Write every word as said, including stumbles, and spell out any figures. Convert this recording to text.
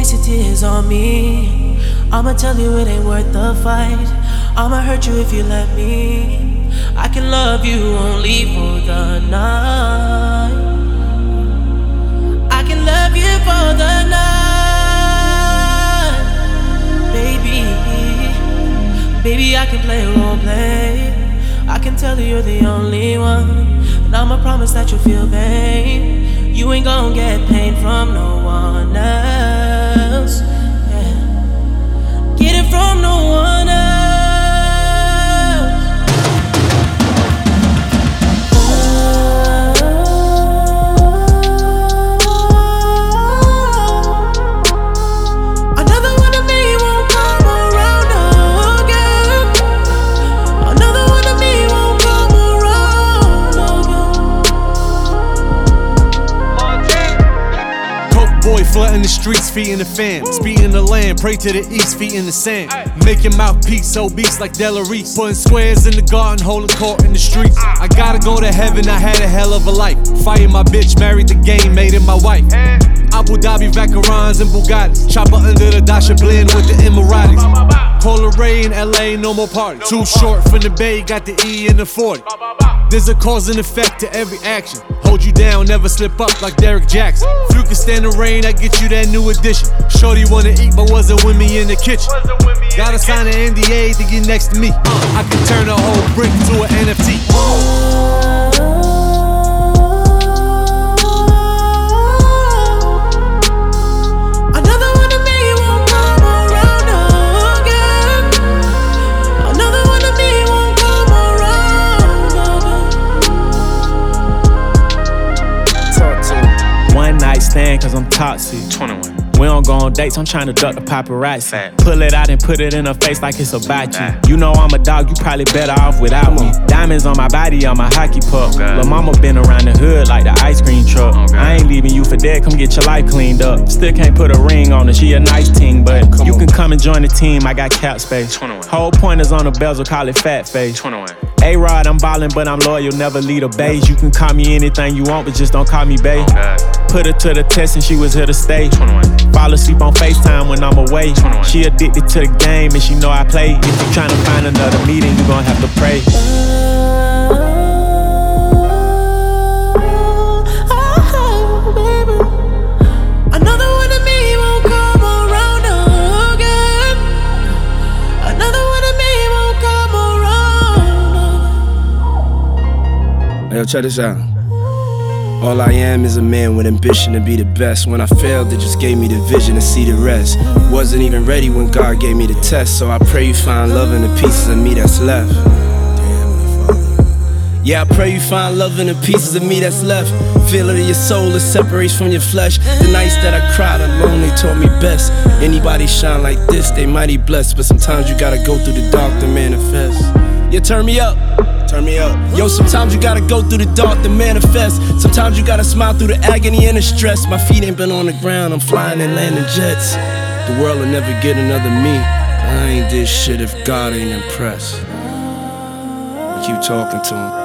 waste your tears on me. I'ma tell you it ain't worth the fight. I'ma hurt you if you let me. I can love you only for the night. I can love you for the night. Baby, baby, I can play role play. I can tell you you're the only one. And I'ma promise that you'll feel pain. You ain't gon' get pain from no one else. Yeah. Get it from no one else. Another one of me won't come around again. Another one of me won't come around again. Coke boy flooding the streets, feet in the fan. Speed in the land, pray to the east, feet in the sand. Make your mouthpiece obese like Delarice. Putting squares in the garden, holding court in the streets. I gotta go to heaven, I had a hell of a life. Fighting my bitch, married the game, made it my wife. Abu Dhabi, Vacarons and Bugattis. Chopper under the Dasha blend with the Emiratis. Polar Ray in L A, no more party. Too short from the Bay, got the E in the forty. There's a cause and effect to every action. Hold you down, never slip up like Derek Jackson. If you can stand the rain, I get you that new edition. Shorty wanna eat, but wasn't with me in the kitchen. Gotta sign an N D A to get next to me. Uh, I can turn a whole brick to an N F T. Stand cause I'm toxic. twenty-one. We don't go on dates, I'm trying to duck the paparazzi. Fact. Pull it out and put it in her face like it's a bocce. Nah. You know I'm a dog, you probably better off without me. Diamonds on my body, I'm a hockey puck. Okay. Lil' mama been around the hood like the ice cream truck. Okay. I ain't leaving you for dead, come get your life cleaned up. Still can't put a ring on her, she a nice ting, but come you on. Can come and join the team, I got cap space. twenty-one. Whole pointers on the bezel, call it fat face. twenty-one. A-Rod, I'm ballin', but I'm loyal, never lead a beige. You can call me anything you want, but just don't call me babe. Okay. Put her to the test and she was here to stay. twenty-one. Fall asleep on FaceTime when I'm away. twenty-one. She addicted to the game and she know I play. If you tryna find another meeting, you gon' have to pray. Yo, check this out. All I am is a man with ambition to be the best. When I failed, it just gave me the vision to see the rest. Wasn't even ready when God gave me the test, so I pray you find love in the pieces of me that's left. Yeah, I pray you find love in the pieces of me that's left. Feel it in your soul, it separates from your flesh. The nights that I cried alone, they taught me best. Anybody shine like this, they mighty blessed. But sometimes you gotta go through the dark to manifest. Yeah, turn me up. Turn me up. Yo, sometimes you gotta go through the dark to manifest. Sometimes you gotta smile through the agony and the stress. My feet ain't been on the ground, I'm flying and landing jets. The world will never get another me. I ain't this shit if God ain't impressed. Keep talking to him.